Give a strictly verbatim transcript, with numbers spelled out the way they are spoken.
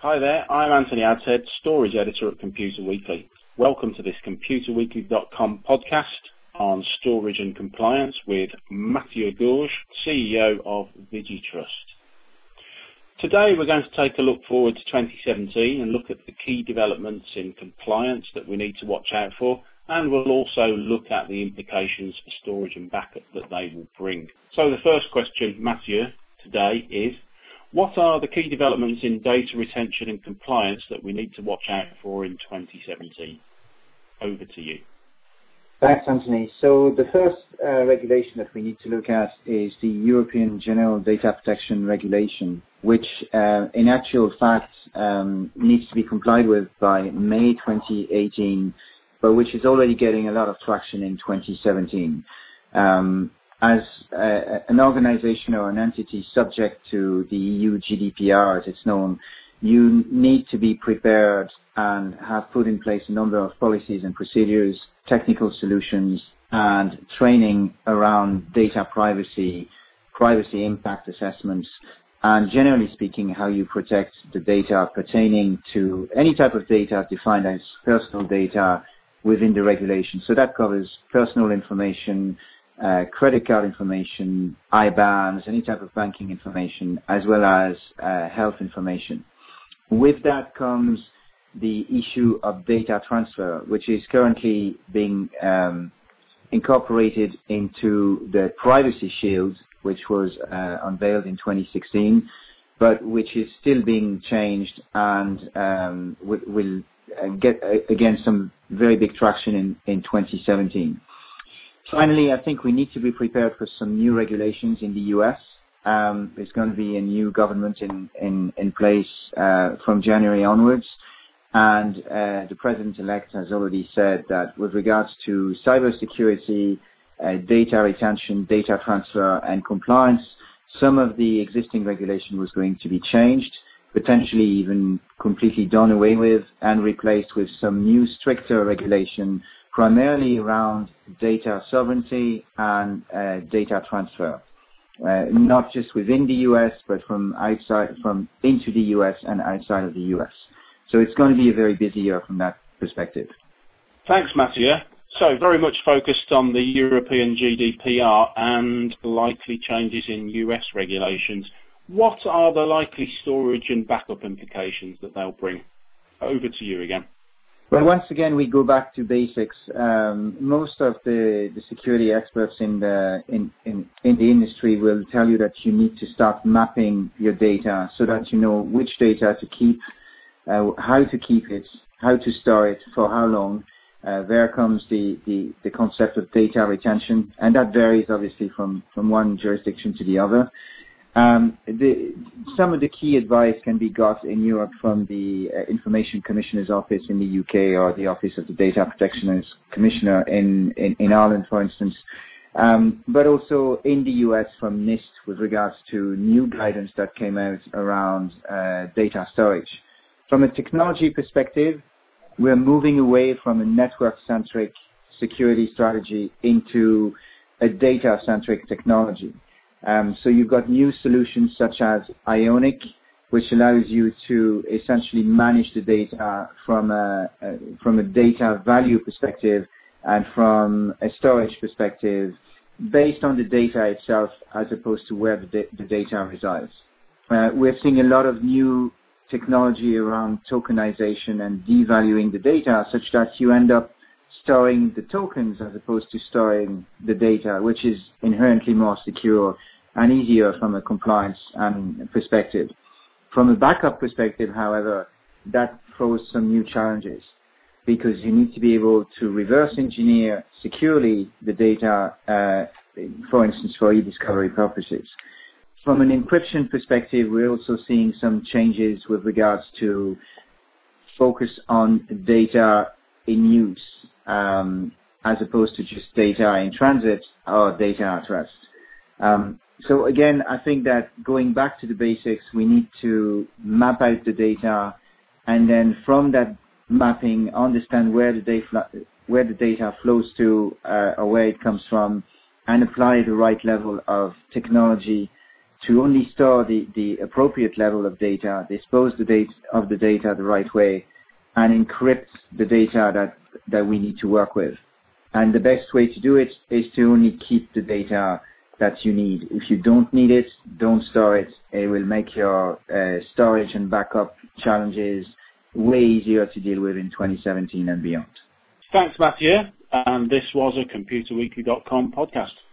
Hi there, I'm Anthony Adshead, Storage Editor at Computer Weekly. Welcome to this computer weekly dot com podcast on storage and compliance with Mathieu Gourge, C E O of VigiTrust. Today we're going to take a look forward to twenty seventeen and look at the key developments in compliance that we need to watch out for, and we'll also look at the implications for storage and backup that they will bring. So the first question, Mathieu, today is, what are the key developments in data retention and compliance that we need to watch out for in twenty seventeen? Over to you. Thanks, Anthony. So the first uh, regulation that we need to look at is the European General Data Protection Regulation, which uh, in actual fact um, needs to be complied with by May twenty eighteen, but which is already getting a lot of traction in twenty seventeen. Um, As uh, an organization or an entity subject to the E U G D P R, as it's known, you need to be prepared and have put in place a number of policies and procedures, technical solutions, and training around data privacy, privacy impact assessments, and generally speaking, how you protect the data pertaining to any type of data defined as personal data within the regulation. So that covers personal information, Uh, credit card information, I BANs, any type of banking information, as well as uh, health information. With that comes the issue of data transfer, which is currently being um, incorporated into the Privacy Shield, which was uh, unveiled in twenty sixteen, but which is still being changed and um, will, will get, uh, again, some very big traction in, in twenty seventeen. Finally, I think we need to be prepared for some new regulations in the U S. Um, there's going to be a new government in, in, in place uh, from January onwards. And uh, the president-elect has already said that with regards to cybersecurity, uh, data retention, data transfer, and compliance, some of the existing regulation was going to be changed, potentially even completely done away with, and replaced with some new stricter regulation primarily around data sovereignty and uh, data transfer, uh, not just within the U S, but from outside, from into the U S and outside of the U S. So it's going to be a very busy year from that perspective. Thanks, Mathieu. So very much focused on the European G D P R and likely changes in U S regulations. What are the likely storage and backup implications that they'll bring? Over to you again. Well, once again, we go back to basics. Um, most of the, the security experts in the in, in, in the industry will tell you that you need to start mapping your data so that you know which data to keep, uh, how to keep it, how to store it, for how long. Uh, there comes the, the, the concept of data retention, and that varies obviously from, from one jurisdiction to the other. Um, the, some of the key advice can be got in Europe from the uh, Information Commissioner's Office in the U K or the Office of the Data Protection Commissioner in, in, in Ireland, for instance, um, but also in the U S from NIST with regards to new guidance that came out around uh, data storage. From a technology perspective, we're moving away from a network-centric security strategy into a data-centric technology. Um, so you've got new solutions such as Ionic, which allows you to essentially manage the data from a, a from a data value perspective and from a storage perspective based on the data itself as opposed to where the, da- the data resides. Uh, we're seeing a lot of new technology around tokenization and devaluing the data such that you end up storing the tokens as opposed to storing the data, which is inherently more secure and easier from a compliance and perspective. From a backup perspective, however, that throws some new challenges because you need to be able to reverse engineer securely the data, uh, for instance, for e-discovery purposes. From an encryption perspective, we're also seeing some changes with regards to focus on data in use, um, as opposed to just data in transit or data at rest. Um, so again, I think that going back to the basics, we need to map out the data, and then from that mapping, understand where the data where the data flows to uh, or where it comes from, and apply the right level of technology to only store the, the appropriate level of data, dispose the data of the data the right way, and encrypt the data that, that we need to work with. And the best way to do it is to only keep the data that you need. If you don't need it, don't store it. It will make your uh, storage and backup challenges way easier to deal with in twenty seventeen and beyond. Thanks, Mathieu. And this was a computer weekly dot com podcast.